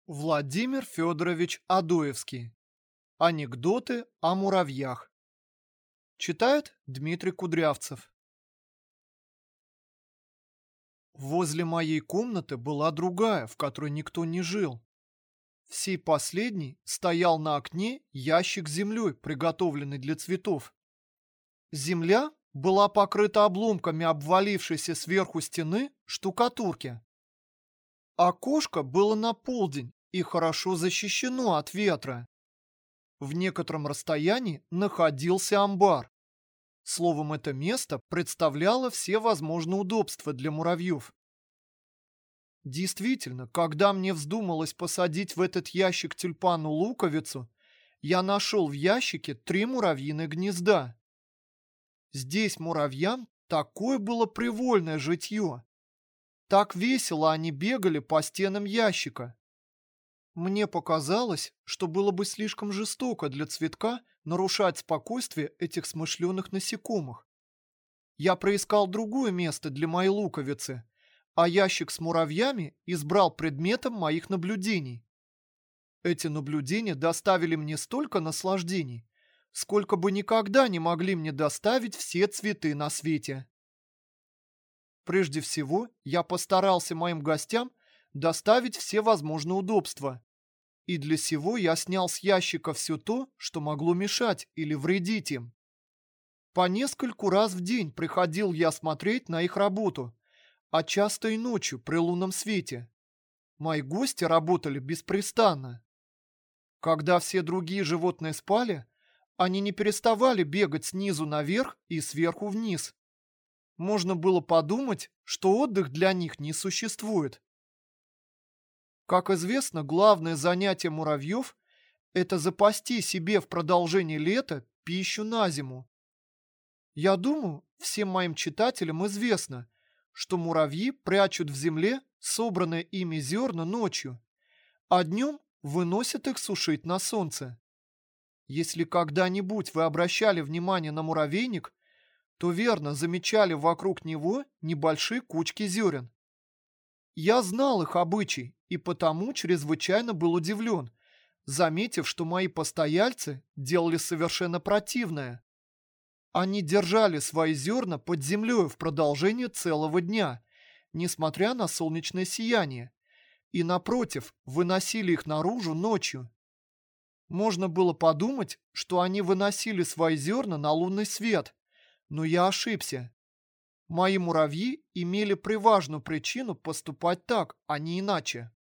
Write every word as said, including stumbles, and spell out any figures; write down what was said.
Владимир Федорович Адоевский. Анекдоты о муравьях. Читает Дмитрий Кудрявцев. Возле моей комнаты была другая, в которой никто не жил. В сей последней стоял на окне ящик с землей, приготовленный для цветов. Земля была покрыта обломками обвалившейся сверху стены штукатурки. Окошко было на полдень и хорошо защищено от ветра. В некотором расстоянии находился амбар. Словом, это место представляло все возможные удобства для муравьев. Действительно, когда мне вздумалось посадить в этот ящик тюльпану-луковицу, я нашел в ящике три муравьиных гнезда. Здесь муравьям такое было привольное житье. Так весело они бегали по стенам ящика. Мне показалось, что было бы слишком жестоко для цветка нарушать спокойствие этих смышленых насекомых. Я проискал другое место для моей луковицы, а ящик с муравьями избрал предметом моих наблюдений. Эти наблюдения доставили мне столько наслаждений, сколько бы никогда не могли мне доставить все цветы на свете. Прежде всего, я постарался моим гостям доставить все возможные удобства. И для сего я снял с ящика все то, что могло мешать или вредить им. По нескольку раз в день приходил я смотреть на их работу, а часто и ночью при лунном свете. Мои гости работали беспрестанно. Когда все другие животные спали, они не переставали бегать снизу наверх и сверху вниз. Можно было подумать, что отдых для них не существует. Как известно, главное занятие муравьев – это запасти себе в продолжении лета пищу на зиму. Я думаю, всем моим читателям известно, что муравьи прячут в земле собранные ими зерна ночью, а днем выносят их сушить на солнце. Если когда-нибудь вы обращали внимание на муравейник, то верно замечали вокруг него небольшие кучки зерен. Я знал их обычай и потому чрезвычайно был удивлен, заметив, что мои постояльцы делали совершенно противное. Они держали свои зерна под землей в продолжение целого дня, несмотря на солнечное сияние, и, напротив, выносили их наружу ночью. Можно было подумать, что они выносили свои зерна на лунный свет, но я ошибся. Мои муравьи имели преважную причину поступать так, а не иначе.